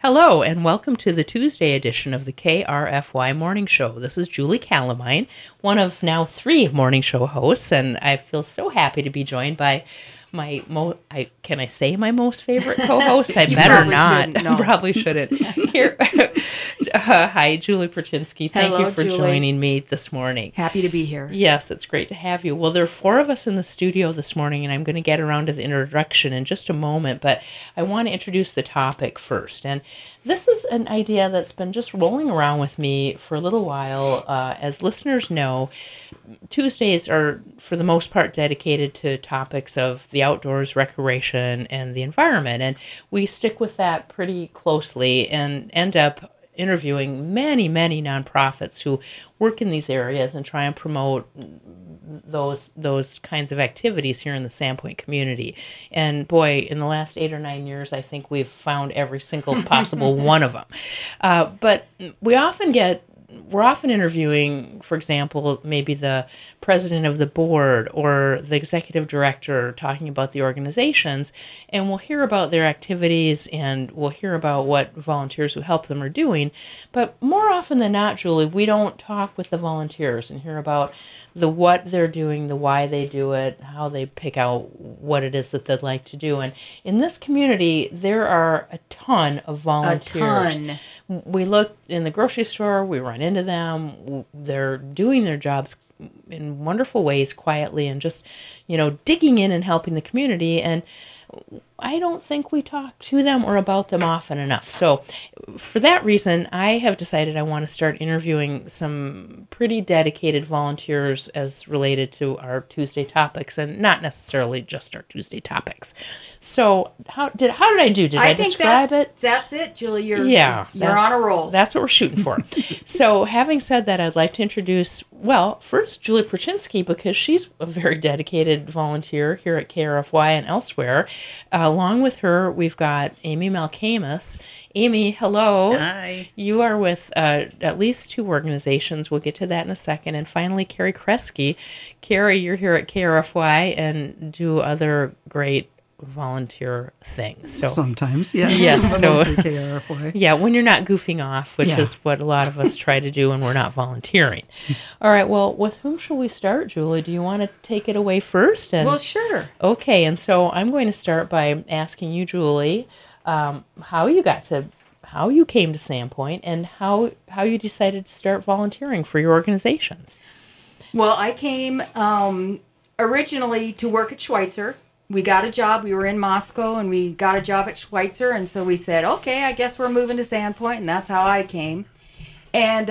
Hello, and welcome to the Tuesday edition of the KRFY Morning Show. This is Julie Calamine, one of now 3 morning show hosts, and I feel so happy to be joined by my can I say my most favorite co-host? I better not. No. Probably shouldn't. Here, hi, Julie Perchinsky. Thank Hello, you for Julie. joining me this morning. Happy to be here. Yes, it's great to have you. Well, there are 4 of us in the studio this morning, and I'm going to get around to the introduction in just a moment, but I want to introduce the topic first. And this is an idea that's been just rolling around with me for a little while. As listeners know, Tuesdays are, for the most part, dedicated to topics of the outdoors, recreation, and the environment. And we stick with that pretty closely and end up interviewing many, many nonprofits who work in these areas and try and promote those kinds of activities here in the Sandpoint community. And boy, in the last 8 or 9 years, I think we've found every single possible one of them. But we're often interviewing, for example, maybe the president of the board or the executive director talking about the organizations, and we'll hear about their activities and we'll hear about what volunteers who help them are doing. But more often than not, Julie, we don't talk with the volunteers and hear about the what they're doing, the why they do it, how they pick out what it is that they'd like to do. And in this community, there are a ton of volunteers. A ton. We look in the grocery store, we run into them, they're doing their jobs in wonderful ways quietly and just, digging in and helping the community. And I don't think we talk to them or about them often enough. So for that reason, I have decided I want to start interviewing some pretty dedicated volunteers as related to our Tuesday topics, and not necessarily just our Tuesday topics. So how did I do? Did I describe it? That's it, Julie. You're on a roll. That's what we're shooting for. So having said that, I'd like to introduce, first Julie Perchinsky, because she's a very dedicated volunteer here at KRFY and elsewhere. Along with her, we've got Amy Malkamus. Amy, hello. Hi. You are with at least 2 organizations. We'll get to that in a second. And finally, Carrie Kresge. Carrie, you're here at KRFY and do other great volunteer things. So sometimes, yes. Yes. So, mostly KRFY. yeah, when you're not goofing off, which is what a lot of us try to do when we're not volunteering. All right, well, with whom shall we start, Julie? Do you want to take it away first? Well, sure. Okay, and so I'm going to start by asking you, Julie, how you came to Sandpoint and how you decided to start volunteering for your organizations. Well, I came originally to work at Schweitzer. We got a job. We were in Moscow, and we got a job at Schweitzer, and so we said, okay, I guess we're moving to Sandpoint, and that's how I came. And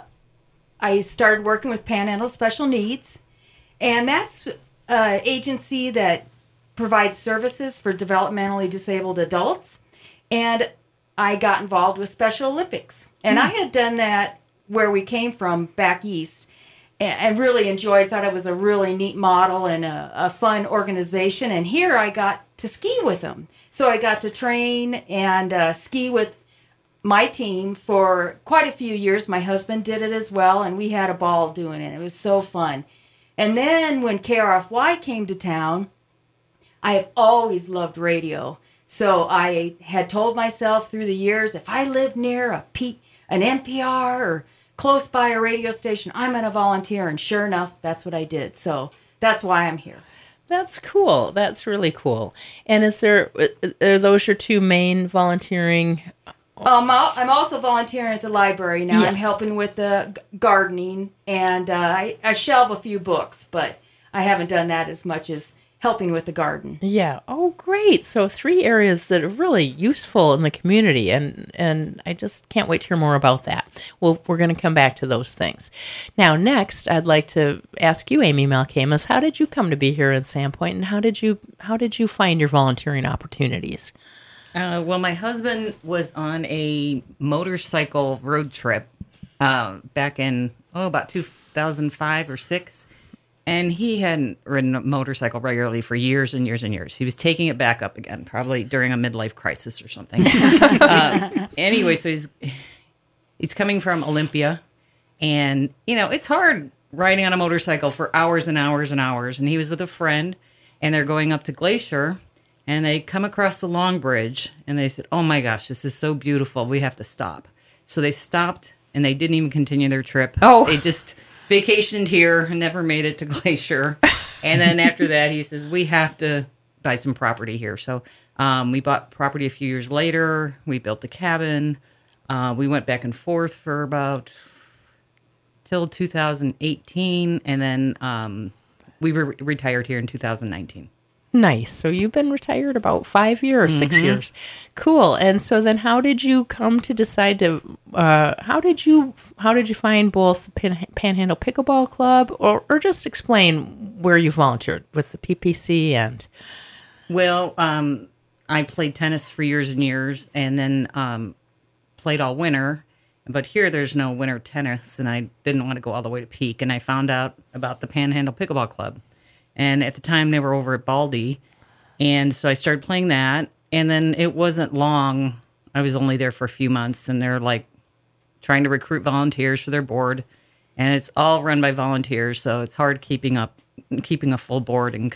I started working with Panhandle Special Needs, and that's an agency that provides services for developmentally disabled adults. And I got involved with Special Olympics, and I had done that where we came from back east. And really enjoyed, thought it was a really neat model and a fun organization. And here I got to ski with them. So I got to train and ski with my team for quite a few years. My husband did it as well, and we had a ball doing it. It was so fun. And then when KRFY came to town, I have always loved radio. So I had told myself through the years, if I lived near an NPR or close by a radio station, I'm going to volunteer. And sure enough, that's what I did. So that's why I'm here. That's cool. That's really cool. And are those your 2 main volunteering? I'm also volunteering at the library now. Yes. I'm helping with the gardening, and I shelve a few books, but I haven't done that as much as helping with the garden. Yeah. Oh, great. So 3 areas that are really useful in the community, and I just can't wait to hear more about that. Well, we're going to come back to those things. Now, next, I'd like to ask you, Amy Malkamus, how did you come to be here in Sandpoint, and how did you find your volunteering opportunities? Well, my husband was on a motorcycle road trip back in, about 2005 or 6. And he hadn't ridden a motorcycle regularly for years and years and years. He was taking it back up again, probably during a midlife crisis or something. Anyway, so he's coming from Olympia. And, it's hard riding on a motorcycle for hours and hours and hours. And he was with a friend, and they're going up to Glacier. and they come across the Long Bridge, and they said, "Oh my gosh, this is so beautiful. We have to stop." So they stopped, and they didn't even continue their trip. Oh. They just vacationed here and never made it to Glacier. And then after that, he says, "We have to buy some property here." So we bought property a few years later. We built the cabin. We went back and forth for about till 2018, and then we were retired here in 2019. Nice. So you've been retired about 5 years, 6 years. Cool. And so then how did you come to decide to, how did you find both Panhandle Pickleball Club or just explain where you volunteered with the PPC and? Well, I played tennis for years and years and then played all winter. But here there's no winter tennis, and I didn't want to go all the way to Peak. And I found out about the Panhandle Pickleball Club. And at the time, they were over at Baldy. And so I started playing that. And then it wasn't long. I was only there for a few months. And they're like trying to recruit volunteers for their board. And it's all run by volunteers. So it's hard keeping a full board and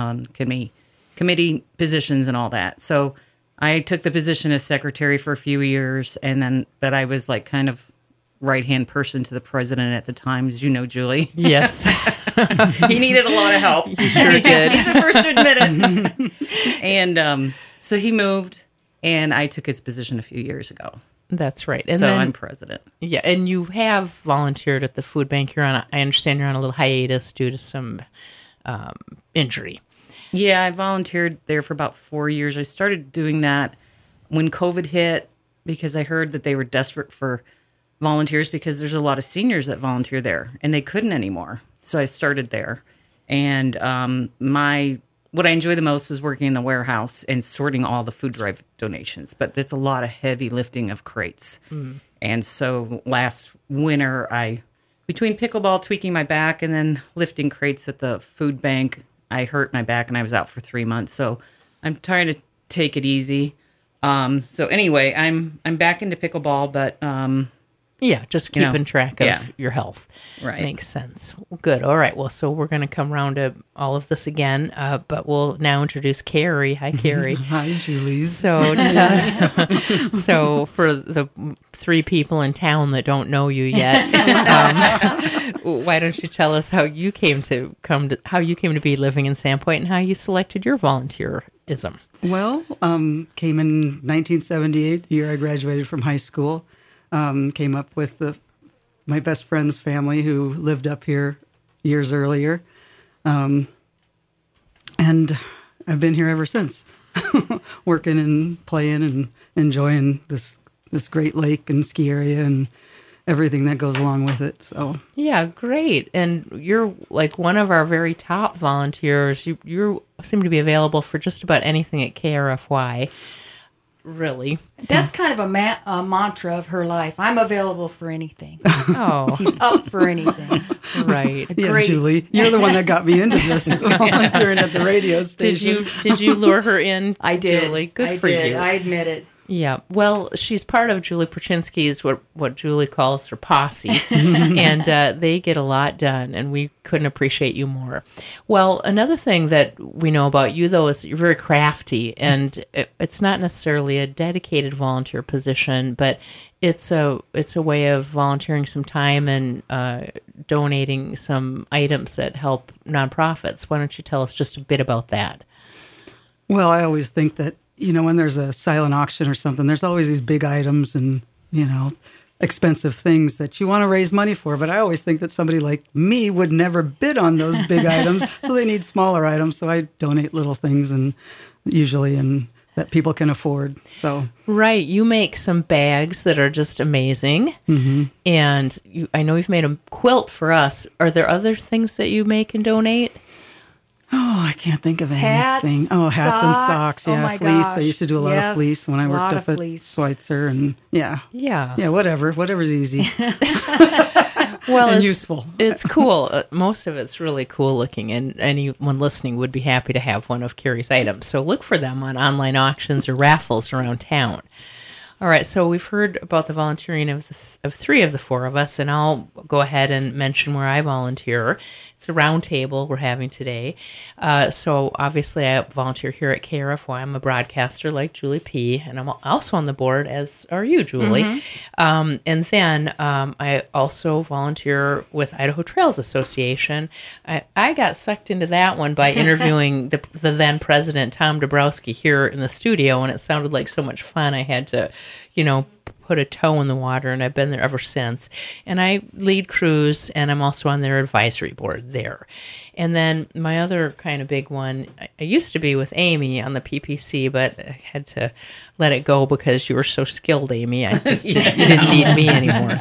committee positions and all that. So I took the position as secretary for a few years. But I was like kind of right-hand person to the president at the time, as you know, Julie. Yes. He needed a lot of help. You sure did. He's the first to admit it. And so he moved, and I took his position a few years ago. That's right. And so then, I'm president. Yeah, and you have volunteered at the food bank. I understand you're on a little hiatus due to some injury. Yeah, I volunteered there for about 4 years. I started doing that when COVID hit because I heard that they were desperate for volunteers because there's a lot of seniors that volunteer there, and they couldn't anymore. So I started there. And what I enjoyed the most was working in the warehouse and sorting all the food drive donations. But that's a lot of heavy lifting of crates. Mm. And so last winter, between pickleball, tweaking my back, and then lifting crates at the food bank, I hurt my back and I was out for 3 months. So I'm trying to take it easy. So anyway, I'm back into pickleball, but yeah, just keeping track of your health. Right. Makes sense. Well, good. All right. Well, so we're going to come around to all of this again, but we'll now introduce Carrie. Hi, Carrie. Hi, Julie. So, so for the 3 people in town that don't know you yet, why don't you tell us how you came to be living in Sandpoint and how you selected your volunteerism? Well, came in 1978, the year I graduated from high school. Came up with my best friend's family who lived up here years earlier. And I've been here ever since, working and playing and enjoying this great lake and ski area and everything that goes along with it. So yeah, great. And you're like one of our very top volunteers. You seem to be available for just about anything at KRFY. Really? That's kind of a mantra of her life. I'm available for anything. Oh. She's up for anything. Right. Yeah, Julie, you're the one that got me into this, volunteering at the radio station. Did you lure her in? I did. Julie? Good for you. I admit it. Yeah. Well, she's part of Julie Perchinsky's, what Julie calls her posse, and they get a lot done, and we couldn't appreciate you more. Well, another thing that we know about you, though, is you're very crafty, and it's not necessarily a dedicated volunteer position, but it's a way of volunteering some time and donating some items that help nonprofits. Why don't you tell us just a bit about that? Well, I always think that, when there's a silent auction or something, there's always these big items and, expensive things that you want to raise money for. But I always think that somebody like me would never bid on those big items. So they need smaller items. So I donate little things and that people can afford. So right. You make some bags that are just amazing. Mm-hmm. And I know you've made a quilt for us. Are there other things that you make and donate? Oh, I can't think of anything. Hats and socks. Yeah, oh my fleece. Gosh. I used to do a lot of fleece when I worked up at Schweitzer, and yeah, whatever's easy. Well, and useful. It's cool. Most of it's really cool looking, and anyone listening would be happy to have one of Carrie's items. So look for them on online auctions or raffles around town. All right, so we've heard about the volunteering of 3 of the 4 of us, and I'll go ahead and mention where I volunteer. It's a round table we're having today. So obviously I volunteer here at KRFY. I'm a broadcaster like Julie P. And I'm also on the board, as are you, Julie. And then I also volunteer with Idaho Trails Association. I got sucked into that one by interviewing the then president, Tom Dabrowski, here in the studio, and it sounded like so much fun. I had to, put a toe in the water, and I've been there ever since. And I lead crews, and I'm also on their advisory board there. And then my other kind of big one, I used to be with Amy on the PPC, but I had to let it go because you were so skilled, Amy. I just you didn't need me anymore.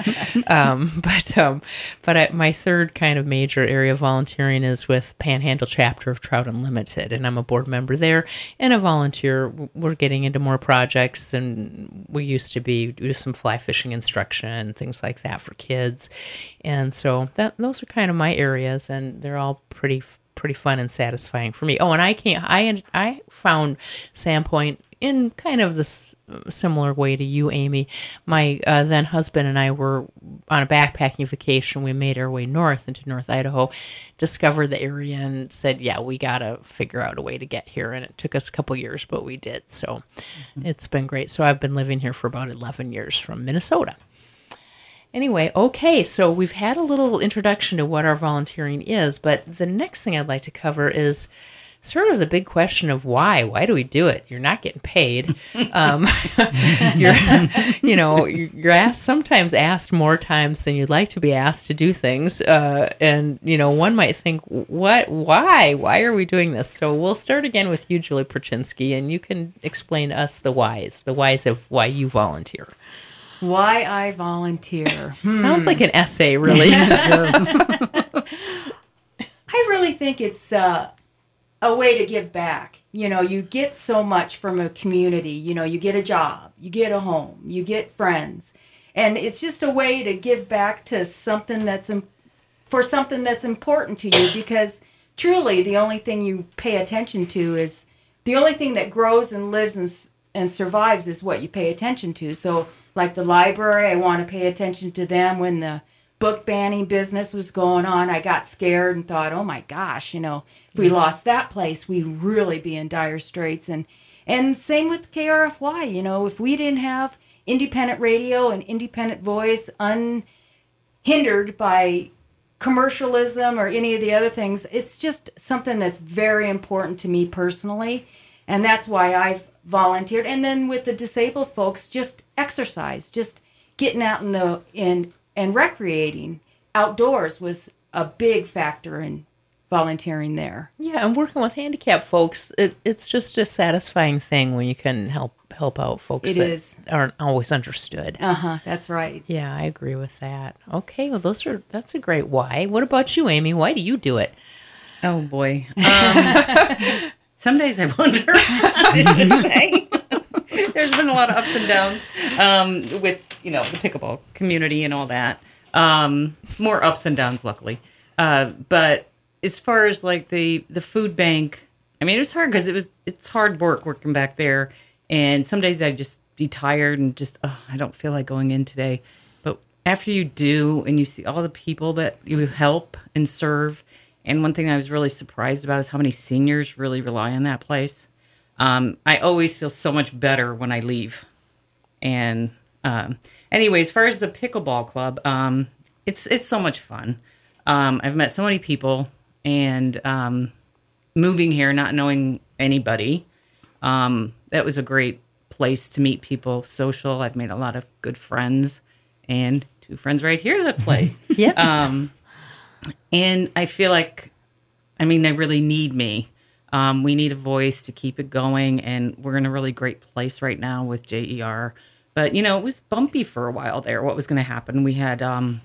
But my third kind of major area of volunteering is with Panhandle chapter of Trout Unlimited, and I'm a board member there and a volunteer. We're getting into more projects, and we used to do some fly fishing instruction, things like that for kids, and so those are kind of my areas, and they're all pretty fun and satisfying for me. Oh, and I found Sandpoint in kind of this similar way to you, Amy. My then husband and I were on a backpacking vacation. We made our way north into North Idaho, discovered the area, and said, yeah, we got to figure out a way to get here. And it took us a couple years, but we did. So it's been great. So I've been living here for about 11 years from Minnesota. Anyway, okay, so we've had a little introduction to what our volunteering is, but the next thing I'd like to cover is sort of the big question of why. Why do we do it? You're not getting paid. You're sometimes asked more times than you'd like to be asked to do things. And one might think, why? Why are we doing this? So we'll start again with you, Julie Perchinsky, and you can explain to us the whys of why you volunteer. Why I volunteer. Sounds like an essay, really. I really think it's a way to give back. You get so much from a community. You get a job, you get a home, you get friends. And it's just a way to give back to something that's important to you, because truly the only thing you pay attention to is the only thing that grows and lives and survives is what you pay attention to. So like the library, I want to pay attention to them. When the book banning business was going on, I got scared and thought, oh my gosh, if we lost that place, we'd really be in dire straits. And same with KRFY, if we didn't have independent radio and independent voice unhindered by commercialism or any of the other things, it's just something that's very important to me personally. And that's why I've volunteered. And then with the disabled folks, just exercise, just getting out and recreating outdoors was a big factor in volunteering there. Yeah, and working with handicapped folks, it's just a satisfying thing when you can help out folks that aren't always understood. That's right. Yeah, I agree with that. Okay, well that's a great why. What about you, Amy? Why do you do it? Oh boy. Some days I wonder what did you say? There's been a lot of ups and downs with, the pickleball community and all that. More ups and downs, luckily. But as far as like the food bank, I mean, it was hard because it's hard work working back there. And some days I'd just be tired and just, I don't feel like going in today. But after you do and you see all the people that you help and serve, and one thing I was really surprised about is how many seniors really rely on that place. I always feel so much better when I leave. And anyway, as far as the pickleball club, it's so much fun. I've met so many people, and moving here, not knowing anybody, that was a great place to meet people, social. I've made a lot of good friends, and 2 friends right here that play. Yes. And I feel like, they really need me. We need a voice to keep it going, and we're in a really great place right now with JER. But, it was bumpy for a while there, what was going to happen. We had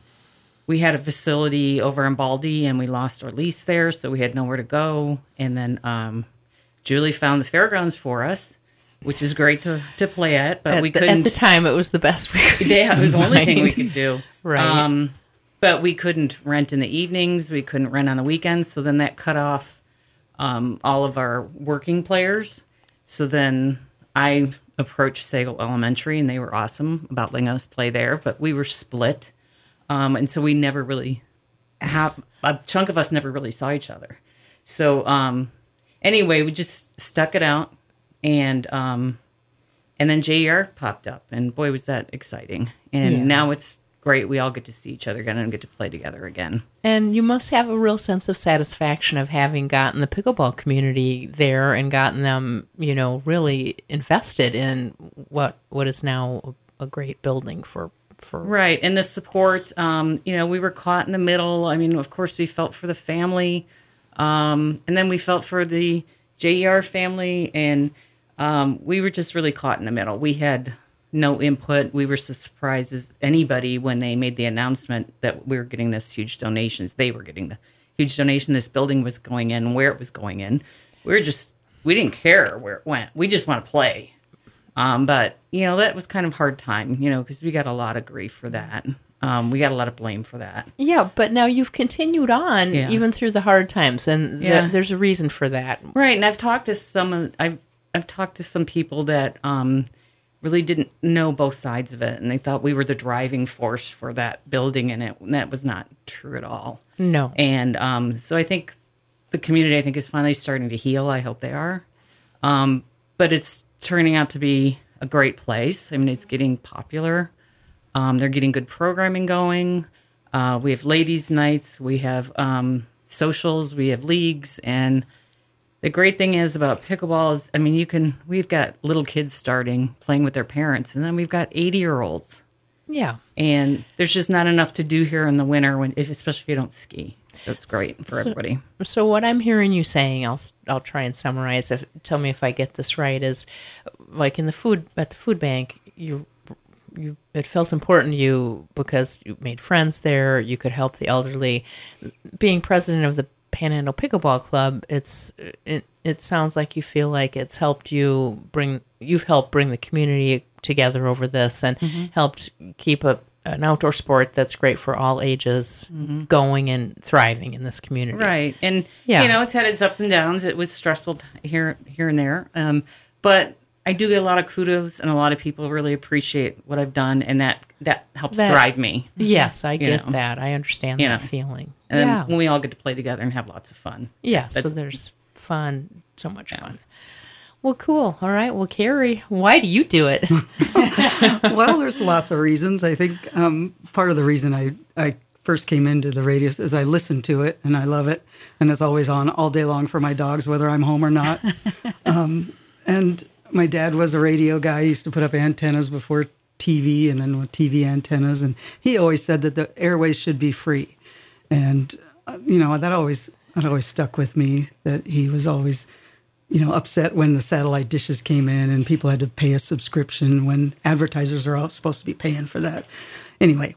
a facility over in Baldy, and we lost our lease there, so we had nowhere to go. And then Julie found the fairgrounds for us, which was great to play at, but we couldn't. At the time, it was the best we could do. Yeah, it was the only thing we could do. Right. But we couldn't rent in the evenings. We couldn't rent on the weekends. So then that cut off all of our working players. So then I approached Sagal Elementary, and they were awesome about letting us play there. But we were split. And so we never really a chunk of us never really saw each other. So anyway, we just stuck it out, and then JER popped up, and boy, was that exciting. And now it's great. We all get to see each other again and get to play together again. And you must have a real sense of satisfaction of having gotten the pickleball community there and gotten them, really invested in what is now a great building for Right. And the support, we were caught in the middle. I mean, of course, we felt for the family, and then we felt for the JER family, and we were just really caught in the middle. We had no input. We were as surprised as anybody when they made the announcement that we were getting this huge donations. They were getting the huge donation. This building was going in, where it was going in. We didn't care where it went. We just want to play. But, that was kind of hard time, because we got a lot of grief for that. We got a lot of blame for that. Yeah, but now you've continued on even through the hard times, and there's a reason for that. Right, and I've talked to some people that really didn't know both sides of it, and they thought we were the driving force for that building, and that was not true at all. No. And so I think the community, is finally starting to heal. I hope they are. But it's turning out to be a great place. I mean, it's getting popular. They're getting good programming going. We have ladies' nights. We have socials. We have leagues. And the great thing is about pickleball is, we've got little kids playing with their parents, and then we've got 80-year-olds. Yeah. And there's just not enough to do here in the winter, especially if you don't ski. So it's great for everybody. So what I'm hearing you saying, I'll try and summarize. Tell me if I get this right. Is like at the food bank, it felt important to you because you made friends there. You could help the elderly. Being president of the Panhandle Pickleball Club, it sounds like you feel like it's helped you've helped bring the community together over this, and helped keep an outdoor sport that's great for all ages going and thriving in this community. Right. And, it's had its ups and downs. It was stressful here and there. But I do get a lot of kudos, and a lot of people really appreciate what I've done, and that helps drive me. Yes, I get that. I understand that feeling. And then when we all get to play together and have lots of fun. Yeah, so there's fun, so much fun. Well, cool. All right. Well, Carrie, why do you do it? Well, there's lots of reasons. I think part of the reason I first came into the radio is I listened to it, and I love it. And it's always on all day long for my dogs, whether I'm home or not. And my dad was a radio guy. He used to put up antennas before TV, and then with TV antennas. And he always said that the airways should be free. And, that always stuck with me, that he was always upset when the satellite dishes came in and people had to pay a subscription when advertisers are all supposed to be paying for that. Anyway,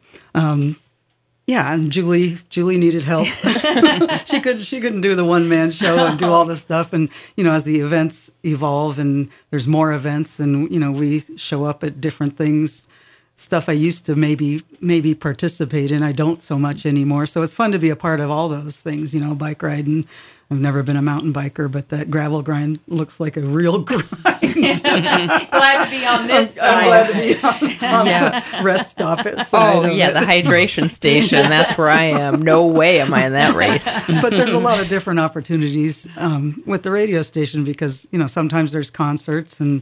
and Julie needed help. She couldn't do the one-man show and do all this stuff. And, as the events evolve and there's more events and, we show up at different things, stuff I used to maybe participate in, I don't so much anymore. So it's fun to be a part of all those things, bike riding. I've never been a mountain biker, but that gravel grind looks like a real grind. Glad to be on this side. I'm glad to be on the rest stop side. Oh, yeah, the hydration station. Yes. That's where I am. No way am I in that race. But there's a lot of different opportunities with the radio station because, sometimes there's concerts and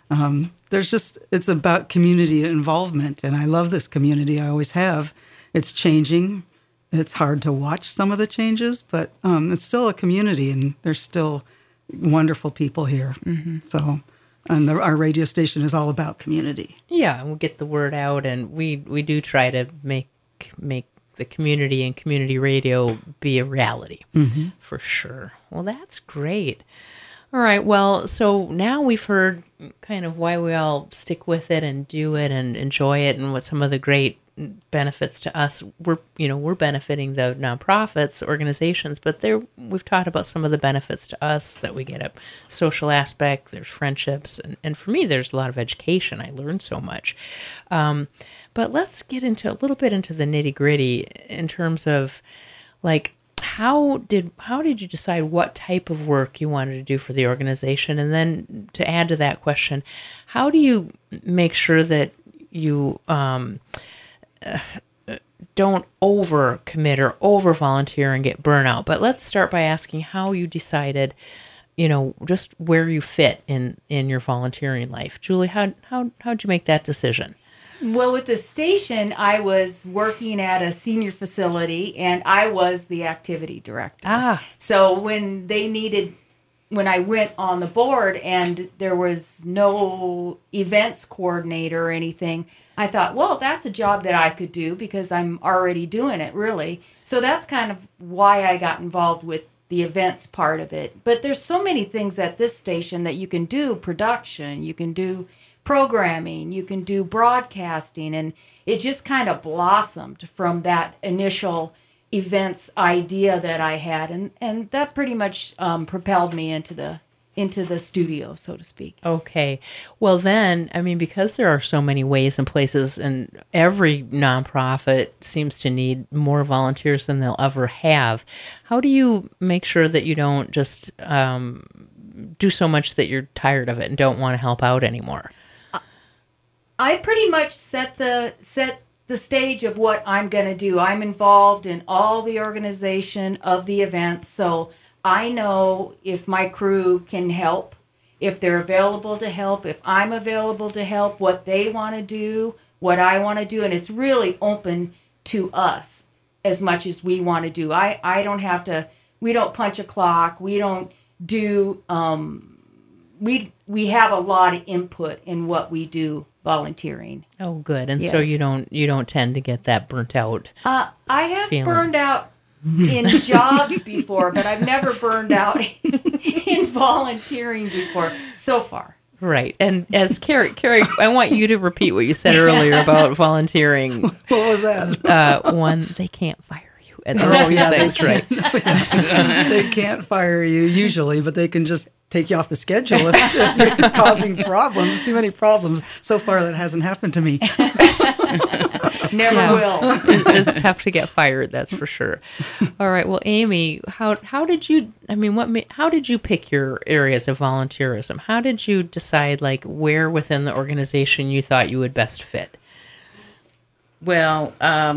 it's about community involvement. And I love this community. I always have. It's changing. It's hard to watch some of the changes, but it's still a community, and there's still wonderful people here. Mm-hmm. So, and our radio station is all about community. Yeah, and we'll get the word out, and we do try to make the community and community radio be a reality, for sure. Well, that's great. All right, well, so now we've heard kind of why we all stick with it and do it and enjoy it, and what some of the great benefits to us. We're benefiting the nonprofits, organizations, but we've talked about some of the benefits to us that we get a social aspect. There's friendships, and for me, there's a lot of education. I learned so much. But let's get into a little bit into the nitty gritty in terms of like how did you decide what type of work you wanted to do for the organization, and then to add to that question, how do you make sure that you don't over commit or over volunteer and get burnout. But let's start by asking how you decided, just where you fit in your volunteering life. Julie, how'd you make that decision? Well, with the station, I was working at a senior facility, and I was the activity director. So when I went on the board and there was no events coordinator or anything, I thought, well, that's a job that I could do because I'm already doing it, really. So that's kind of why I got involved with the events part of it. But there's so many things at this station that you can do: production, you can do programming, you can do broadcasting, and it just kind of blossomed from that initial events idea that I had, and that pretty much propelled me into the studio, so to speak. Okay. Well then, because there are so many ways and places, and every nonprofit seems to need more volunteers than they'll ever have, how do you make sure that you don't just do so much that you're tired of it and don't want to help out anymore? I pretty much set the stage of what I'm going to do. I'm involved in all the organization of the events, so I know if my crew can help, if they're available to help, if I'm available to help, what they want to do, what I want to do, and it's really open to us as much as we want to do. I don't have to, we don't punch a clock, we don't do, we have a lot of input in what we do volunteering. Oh, good. And yes. So you don't tend to get that burnt out. I have feeling. Burned out in jobs before, but I've never burned out in volunteering before so far. Right. And as Carrie, I want you to repeat what you said earlier about volunteering. What was that? One, they can't fire you. That's right. They can't fire you usually, but they can just take you off the schedule if you're causing problems, too many problems. So far, that hasn't happened to me. Never will. It's tough to get fired, that's for sure. All right. Well, Amy, how did you pick your areas of volunteerism? How did you decide where within the organization you thought you would best fit? Well,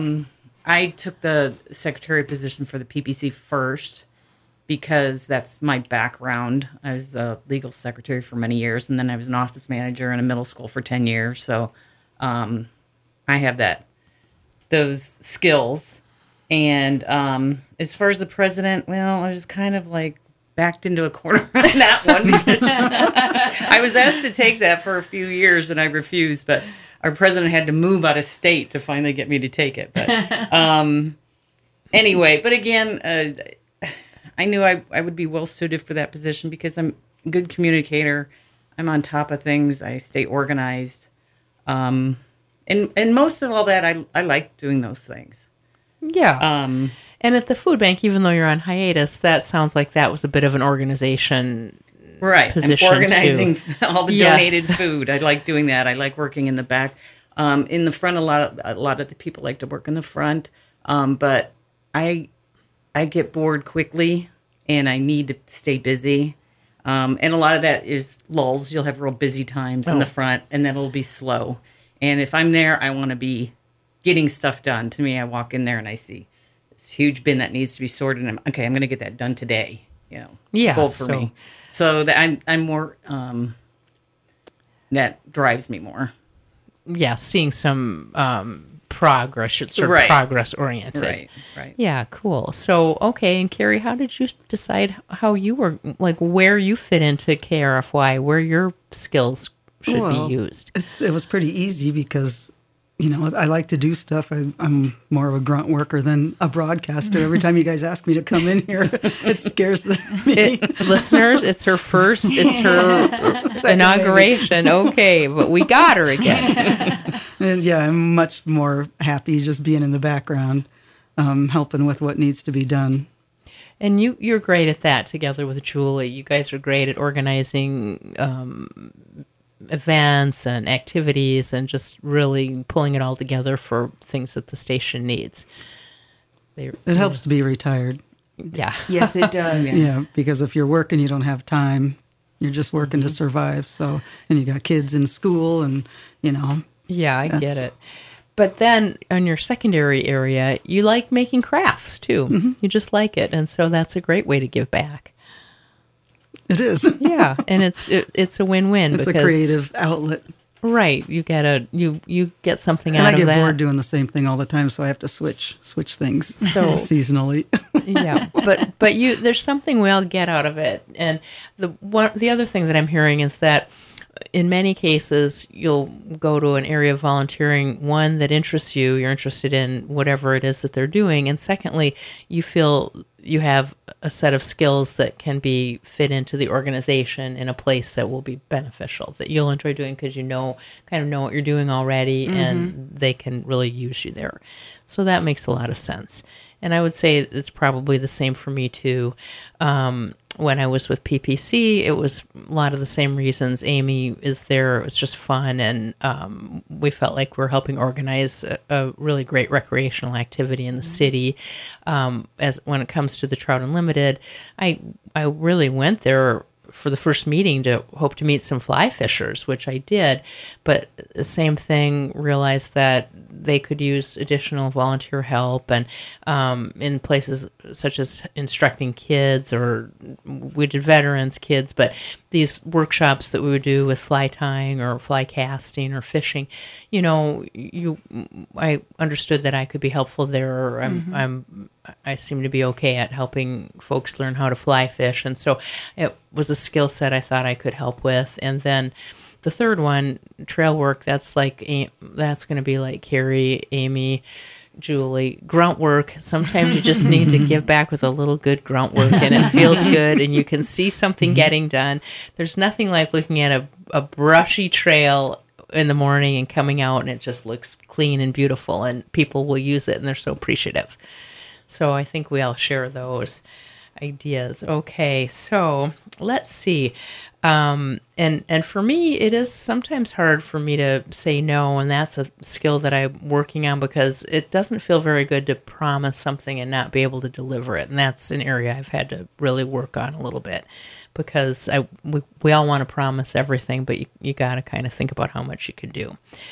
I took the secretary position for the PPC first because that's my background. I was a legal secretary for many years, and then I was an office manager in a middle school for 10 years. So I have those skills. And as far as the president, well, I was kind of backed into a corner on that one because I was asked to take that for a few years and I refused, but our president had to move out of state to finally get me to take it. But anyway, but again, I knew I would be well suited for that position because I'm a good communicator. I'm on top of things. I stay organized. And most of all that, I like doing those things. Yeah. And at the food bank, even though you're on hiatus, that sounds like that was a bit of an organization position. I'm organizing too. all the donated food. I like doing that. I like working in the back. In the front, a lot of the people like to work in the front. But I get bored quickly, and I need to stay busy. And a lot of that is lulls. You'll have real busy times in the front, and then it'll be slow. And if I'm there, I want to be getting stuff done. To me, I walk in there and I see this huge bin that needs to be sorted, and I'm going to get that done today. Goal for me. So that I'm more. That drives me more. Yeah, seeing some progress. It's sort of progress oriented. Right. Yeah, cool. So, okay, and Carrie, how did you decide how you were, where you fit into KRFY, where your skills should be used? It was pretty easy because, I like to do stuff. I'm more of a grunt worker than a broadcaster. Every time you guys ask me to come in here, it scares me. Listeners, it's her inauguration. Okay, but we got her again. And yeah, I'm much more happy just being in the background, helping with what needs to be done. And you're great at that together with Julie. You guys are great at organizing events and activities and just really pulling it all together for things that the station needs. It helps to be retired. Yeah. Yes, it does. Yeah, because if you're working, you don't have time. You're just working to survive. So, and you got kids in school and, Yeah, I get it. But then on your secondary area, you like making crafts too. You just like it. And so that's a great way to give back. It is. Yeah. And it's a win-win. It's a creative outlet. Right. You get you get something and out of that. And I get bored doing the same thing all the time, so I have to switch things seasonally. Yeah. But there's something we all get out of it. And the other thing that I'm hearing is that in many cases, you'll go to an area of volunteering, one, that interests you, you're interested in whatever it is that they're doing, and secondly, you feel you have a set of skills that can be fit into the organization in a place that will be beneficial, that you'll enjoy doing because you kind of know what you're doing already, and they can really use you there. So that makes a lot of sense. And I would say it's probably the same for me too. When I was with PPC, it was a lot of the same reasons. Amy is there. It was just fun. And we felt like we were helping organize a really great recreational activity in the city. As when it comes to the Trout Unlimited, I really went there for the first meeting to hope to meet some fly fishers, which I did. But the same thing, realized that they could use additional volunteer help, and in places such as instructing kids, or we did veterans, kids, but these workshops that we would do with fly tying or fly casting or fishing, I understood that I could be helpful there. I seem to be okay at helping folks learn how to fly fish, and so it was a skill set I thought I could help with. And then the third one, trail work, that's going to be like Carrie, Amy, Julie, grunt work. Sometimes you just need to give back with a little good grunt work, and it feels good, and you can see something getting done. There's nothing like looking at a brushy trail in the morning and coming out, and it just looks clean and beautiful, and people will use it, and they're so appreciative. So I think we all share those ideas. Okay, so let's see. And for me, it is sometimes hard for me to say no, and that's a skill that I'm working on, because it doesn't feel very good to promise something and not be able to deliver it. And that's an area I've had to really work on a little bit, because we all want to promise everything, but you got to kind of think about how much you can do.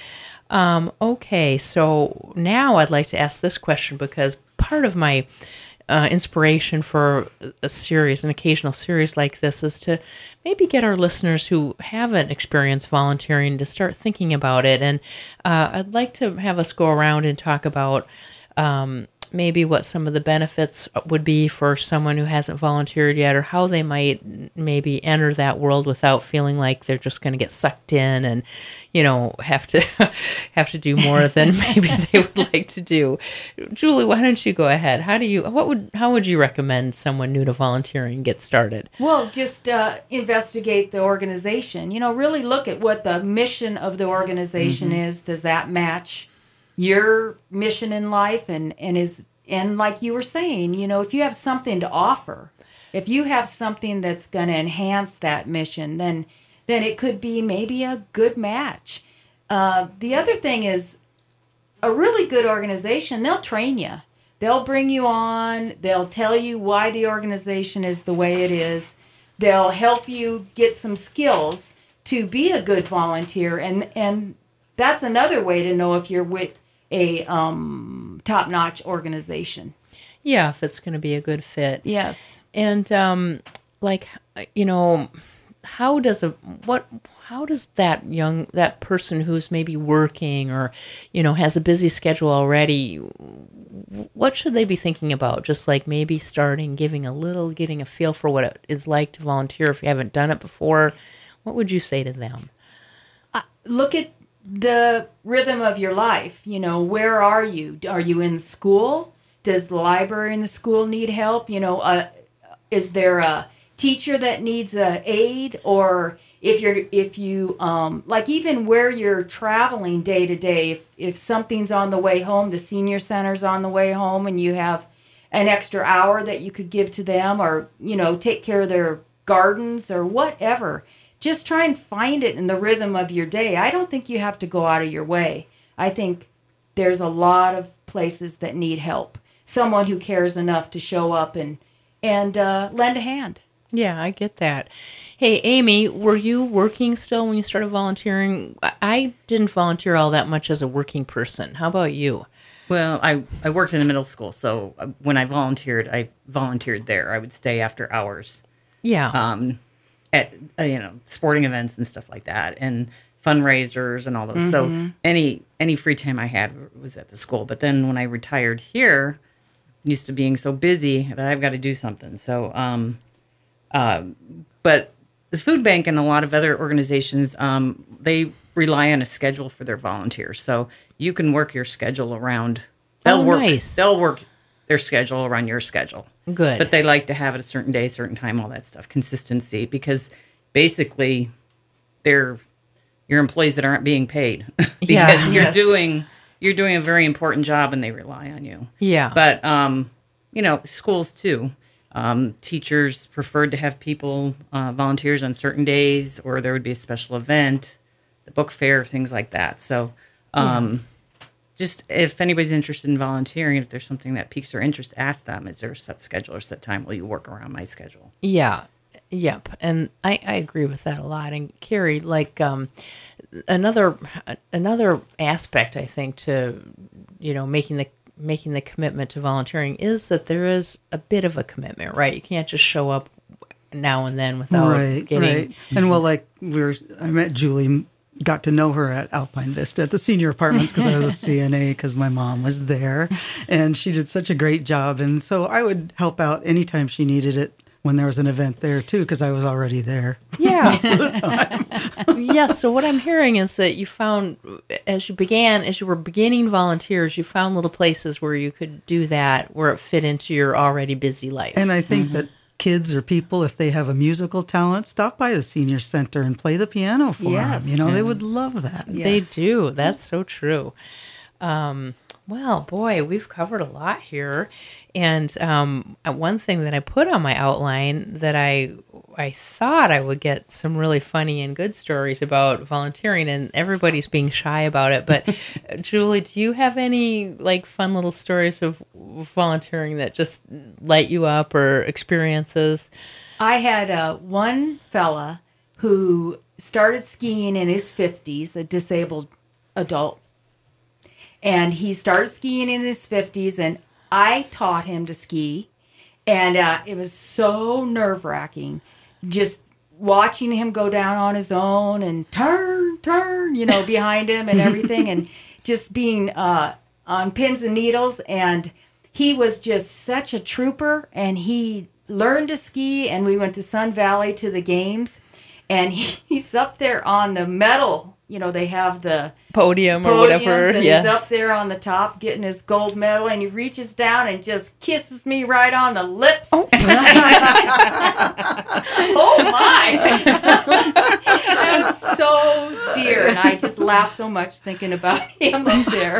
Okay, so now I'd like to ask this question, because part of my inspiration for an occasional series like this, is to maybe get our listeners who haven't experienced volunteering to start thinking about it. And I'd like to have us go around and talk about maybe what some of the benefits would be for someone who hasn't volunteered yet, or how they might maybe enter that world without feeling like they're just going to get sucked in and, have to do more than maybe they would like to do. Julie, why don't you go ahead? How would you recommend someone new to volunteering get started? Well, just investigate the organization. Really look at what the mission of the organization is. Does that match your mission in life? And like you were saying, if you have something to offer, if you have something that's going to enhance that mission, then it could be maybe a good match. The other thing is, a really good organization, they'll train you. They'll bring you on. They'll tell you why the organization is the way it is. They'll help you get some skills to be a good volunteer. And that's another way to know if you're with a top-notch organization. Yeah, if it's going to be a good fit. Yes. And how does that person who's maybe working, or has a busy schedule already, what should they be thinking about? Just like maybe getting a feel for what it is like to volunteer if you haven't done it before. What would you say to them? Look at the rhythm of your life. Where are you? Are you in school? Does the library in the school need help? Is there a teacher that needs a aid? Or if you like, even where you're traveling day to day, if something's on the way home, the senior center's on the way home, and you have an extra hour that you could give to them, or take care of their gardens or whatever. Just try and find it in the rhythm of your day. I don't think you have to go out of your way. I think there's a lot of places that need help. Someone who cares enough to show up and lend a hand. Yeah, I get that. Hey, Amy, were you working still when you started volunteering? I didn't volunteer all that much as a working person. How about you? Well, I worked in a middle school, so when I volunteered there. I would stay after hours Yeah. at sporting events and stuff like that, and fundraisers and all those. So any free time I had was at the school. But then when I retired here, used to being so busy that I've got to do something. So, but the food bank and a lot of other organizations, they rely on a schedule for their volunteers. So you can work your schedule around. Nice. They'll work their schedule around your schedule. Good. But they like to have it a certain day, certain time, all that stuff, consistency, because basically they're your employees that aren't being paid because Yeah. you're Yes. doing a very important job and they rely on you. Yeah. But schools too. Teachers preferred to have people volunteers on certain days, or there would be a special event, the book fair, things like that. So, just if anybody's interested in volunteering, if there's something that piques their interest, ask them. Is there a set schedule or set time? Will you work around my schedule? Yeah. Yep. And I agree with that a lot. And Carrie, like another aspect, I think, to, making the commitment to volunteering is that there is a bit of a commitment, right? You can't just show up now and then without getting. Right. And well, like I met Julie, got to know her at Alpine Vista at the senior apartments because I was a CNA because my mom was there, and she did such a great job. And so I would help out anytime she needed it when there was an event there too, because I was already there. Yeah. most of the time. Yeah. So what I'm hearing is that you found, as you were beginning volunteers, you found little places where you could do that, where it fit into your already busy life. And I think that kids or people, if they have a musical talent, stop by the senior center and play the piano for Yes. them. They would love that. They Yes. do. That's so true. Well, boy, we've covered a lot here. And one thing that I put on my outline that I thought I would get some really funny and good stories about volunteering, and everybody's being shy about it. But Julie, do you have any fun little stories of volunteering that just light you up, or experiences? I had one fella who started skiing in his 50s, a disabled adult. And he started skiing in his 50s, and I taught him to ski. And it was so nerve-wracking just watching him go down on his own and turn, behind him and everything, and just being on pins and needles. And he was just such a trooper, and he learned to ski, and we went to Sun Valley to the games. And he's up there on the medal. They have the Podium or podiums, whatever. and Yes. he's up there on the top getting his gold medal, and he reaches down and just kisses me right on the lips. Oh, my. That was so dear, and I just laughed so much thinking about him up there.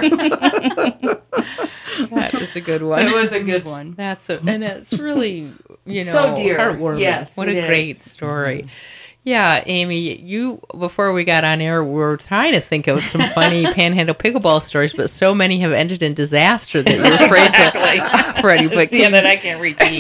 That is a good one. It was a good one. And it's really, So dear. heartwarming. Yes, What it a great is. story. Yeah, Amy, you, before we got on air, were trying to think of some funny Panhandle pickleball stories, but so many have ended in disaster that you're afraid to already. But That I can't repeat.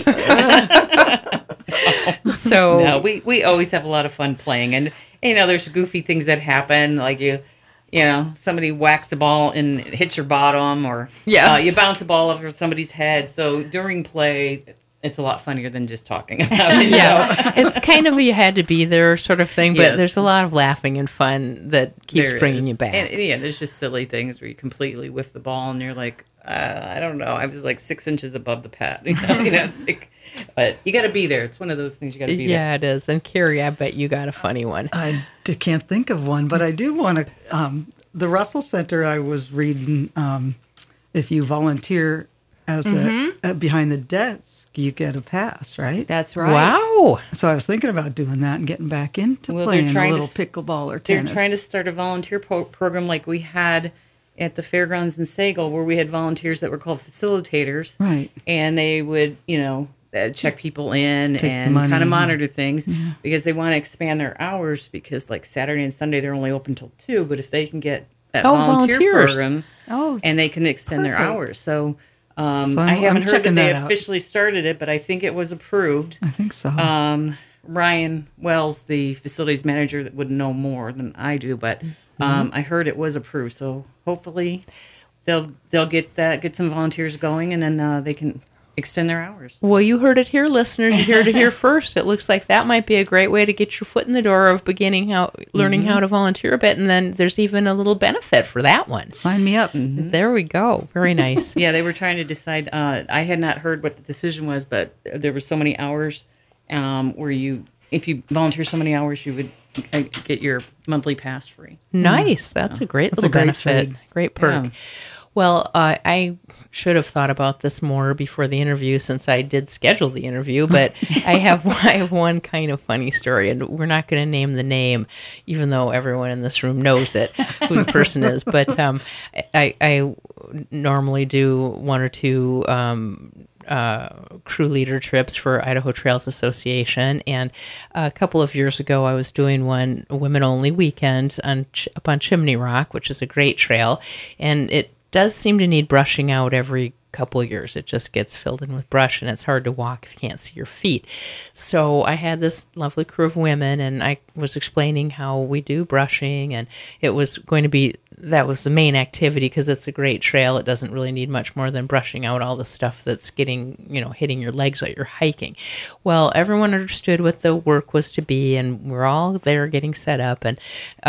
so No, we always have a lot of fun playing, and there's goofy things that happen, like somebody whacks the ball and it hits your bottom, or Yes. you bounce a ball over somebody's head. So during play, it's a lot funnier than just talking about it. yeah, it's kind of a you had to be there sort of thing, but Yes. there's a lot of laughing and fun that keeps There bringing is. you back. And, there's just silly things where you completely whiff the ball and you're like, I don't know, I was like 6 inches above the pad. It's like, but you got to be there. It's one of those things you got to be there. Yeah, it is. And Carrie, I bet you got a funny one. Can't think of one, but I do want to. The Russell Center, I was reading, if you volunteer as behind the desk, you get a pass, right? That's right. Wow. So I was thinking about doing that and getting back into Well, they're playing a trying to little s- pickleball or They're tennis. trying to start a volunteer program like we had at the fairgrounds in Sagal, where we had volunteers that were called facilitators. Right. And they would, check people in Take the and money. kind of monitor things because they want to expand their hours, because like Saturday and Sunday, they're only open till 2. But if they can get that volunteer volunteers. program, Oh, and they can extend their perfect. hours. So, So I haven't I'm heard that checking they that out. officially started it, but I think it was approved. I think so. Ryan Wells, the facilities manager, that would know more than I do, but I heard it was approved. So hopefully they'll get some volunteers going, and then they can extend their hours. Well, you heard it here, listeners. You heard it here first. It looks like that might be a great way to get your foot in the door of learning how to volunteer a bit, and then there's even a little benefit for that one. Sign me up. There we go. Very nice. Yeah, they were trying to decide. I had not heard what the decision was, but there were so many hours where if you volunteer so many hours, you would get your monthly pass free. Nice. That's a great That's little a great benefit. trade. Great perk. Yeah. Well, I should have thought about this more before the interview, since I did schedule the interview, but I have one kind of funny story, and we're not going to name the name, even though everyone in this room knows it, who the person is. But I normally do one or two crew leader trips for Idaho Trails Association, and a couple of years ago I was doing one women-only weekend up on Chimney Rock, which is a great trail, and it does seem to need brushing out every couple of years. It just gets filled in with brush, and it's hard to walk if you can't see your feet. So I had this lovely crew of women, and I was explaining how we do brushing, and it was going to be, that was the main activity because it's a great trail. It doesn't really need much more than brushing out all the stuff that's getting, hitting your legs while you're hiking. Well, everyone understood what the work was to be, and we're all there getting set up, and,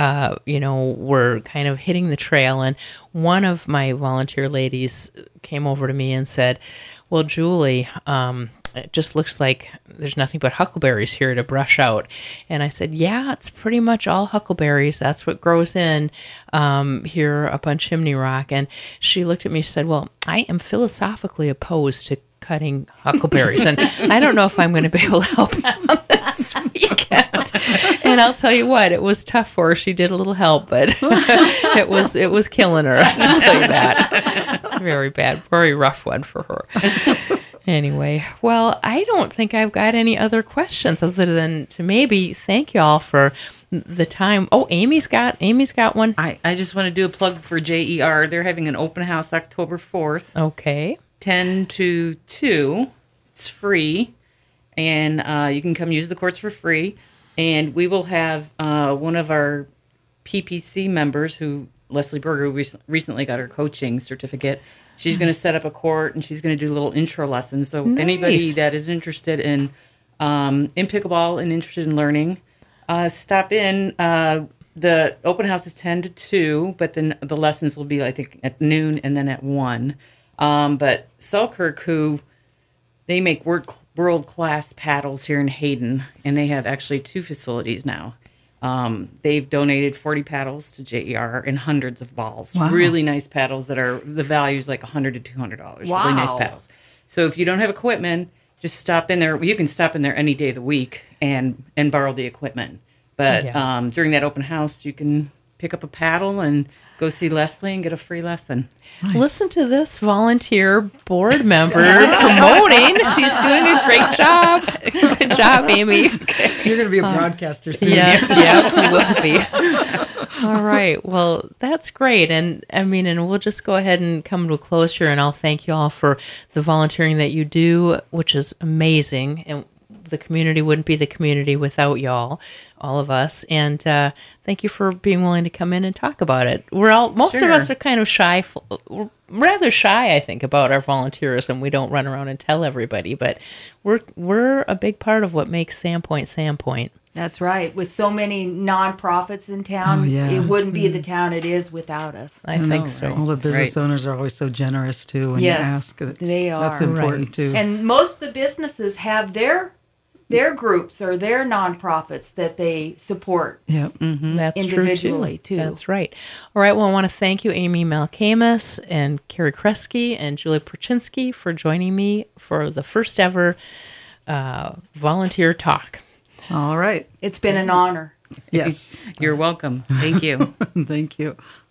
we're kind of hitting the trail. And one of my volunteer ladies came over to me and said, well, Julie, it just looks like there's nothing but huckleberries here to brush out. And I said, yeah, it's pretty much all huckleberries. That's what grows in here up on Chimney Rock. And she looked at me and said, well, I am philosophically opposed to cutting huckleberries, and I don't know if I'm going to be able to help you on this weekend. And I'll tell you what, it was tough for her. She did a little help, but it was killing her. I can tell you that. It's very bad, very rough one for her. Anyway, well, I don't think I've got any other questions other than to maybe thank y'all for the time. Oh, Amy's got one. I just want to do a plug for JER. They're having an open house October 4th. Okay. 10 to 2. It's free, and you can come use the courts for free. And we will have one of our PPC members, who Leslie Berger recently got her coaching certificate. She's going to set up a court, and she's going to do little intro lessons. So anybody that is interested in pickleball and interested in learning, stop in. The open house is 10 to 2, but then the lessons will be, I think, at noon and then at 1. But Selkirk, who they make world-class paddles here in Hayden, and they have actually 2 facilities now. They've donated 40 paddles to JER and hundreds of balls. Wow. Really nice paddles that are, the value is like $100 to $200. Wow. Really nice paddles. So if you don't have equipment, just stop in there. You can stop in there any day of the week and borrow the equipment. But during that open house, you can pick up a paddle and go see Leslie and get a free lesson. Nice. Listen to this volunteer board member promoting. She's doing a great job. Good job, Amy. You're going to be a broadcaster soon. Yes, we will be. All right. Well, that's great. And and we'll just go ahead and come to a close here, and I'll thank you all for the volunteering that you do, which is amazing. And the community wouldn't be the community without y'all, all of us. And thank you for being willing to come in and talk about it. Most of us are kind of shy, we're rather shy, I think, about our volunteers, and we don't run around and tell everybody. But we're a big part of what makes Sandpoint. That's right. With so many nonprofits in town, it wouldn't be the town it is without us. I think so. All the business owners are always so generous, too, when you ask. They are. That's important, too. And most of the businesses have their groups or their nonprofits that they support. Yep. That's individually, true, too. That's right. All right. Well, I want to thank you, Amy Malkamus and Carrie Kresge and Julie Perchinsky, for joining me for the first ever volunteer talk. All right. It's been an honor. Yes. You're welcome. Thank you. Thank you.